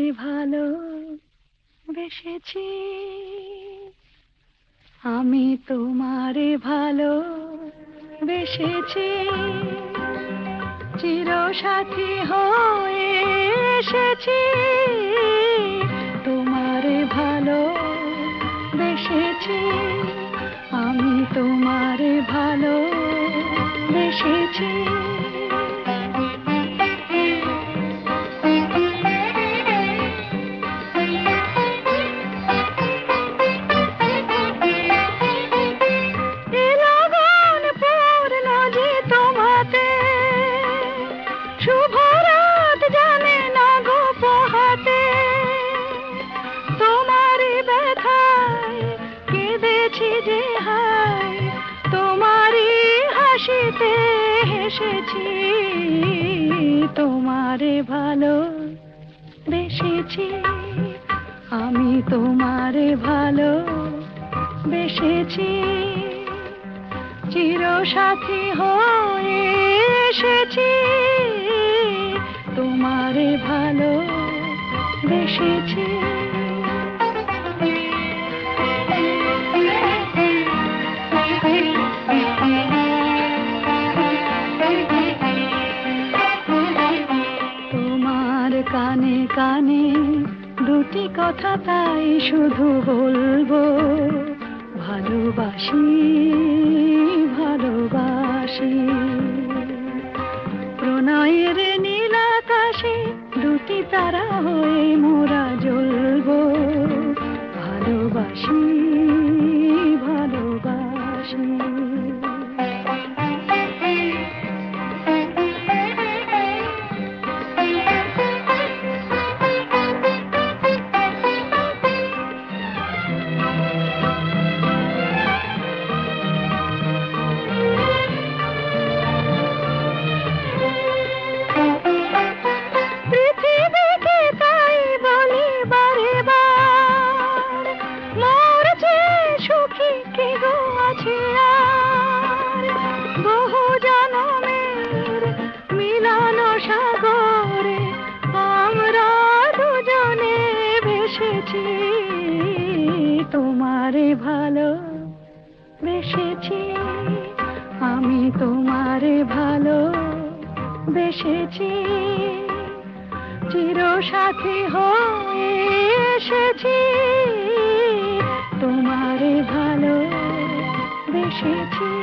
ভালো বেসেছি, আমি তোমারে ভালো বেসেছি, চিরসাথী হয়ে এসেছি, তোমারে ভালো বেসেছি, আমি তোমারে ভালো বেসেছি। শুভরাত জানে না গো পোহাতে, তোমারই ব্যথায় কেঁদেছি যে হায়, তোমারই হাসিতে হেসেছি, তোমারে ভালো বেসেছি, আমি তোমারে ভালো বেসেছি, চিরসাথী হয়ে এসেছি, তোমারে ভালো বেসেছি। তোমার কানে কানে দুটি কথা তাই শুধু বলবো, ভালোবাসি ভালোবাসি, প্রণয়ের নীল আকাশে দুটি তারা হয়ে মোরা জ্বলবো, ভালোবাসি ভালোবাসি। বহু জনমের মিলন সাগরে আমরা দুজনে ভেসেছি, তোমারে ভালো বেসেছি, আমি তোমারে ভালো বেসেছি, চিরসাথী হয়ে এসেছি, তোমারে ভালো বেসেছি।